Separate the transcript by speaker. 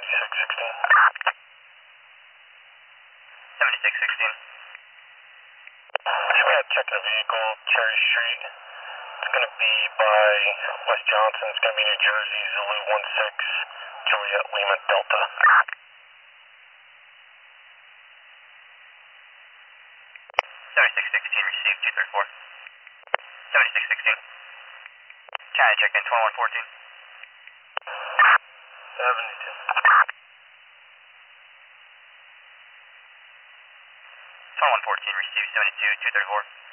Speaker 1: 7616. Just gonna check the vehicle, Cherry Street. It's gonna be by West Johnson. It's gonna be New Jersey, Zulu 16, Juliet Lima Delta. 7616, received 234. 7616. China check in 2114. 72. 2114, received 72, 234.